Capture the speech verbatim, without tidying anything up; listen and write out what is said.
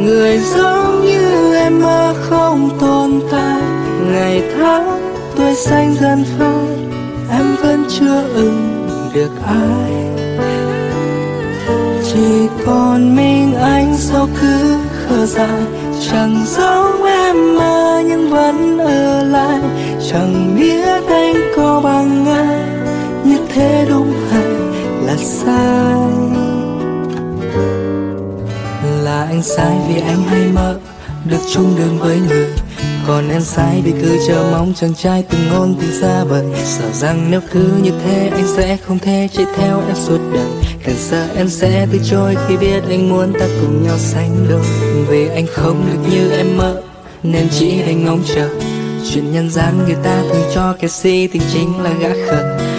người giống như em mơ không tồn tại. Ngày tháng tuổi xanh dần phai, em vẫn chưa ưng được ai. Chỉ còn mình anh sao cứ khờ dại, chẳng giống em mơ nhưng vẫn ở lại. Chẳng biết anh có bằng ai, như thế đúng hay là sai. Là anh sai vì anh hay mơ được chung đường với người, còn em sai vì cứ chờ mong chàng trai từng ngôn tình xa vời. Sợ rằng nếu cứ như thế anh sẽ không thể chạy theo em suốt đời. Càng sợ em sẽ từ chối khi biết anh muốn ta cùng nhau sánh đôi. Vì anh không được như em mơ nên chỉ đành ngóng chờ. Chuyện nhân gian người ta thường cho kẻ si tình chính là gã khờ.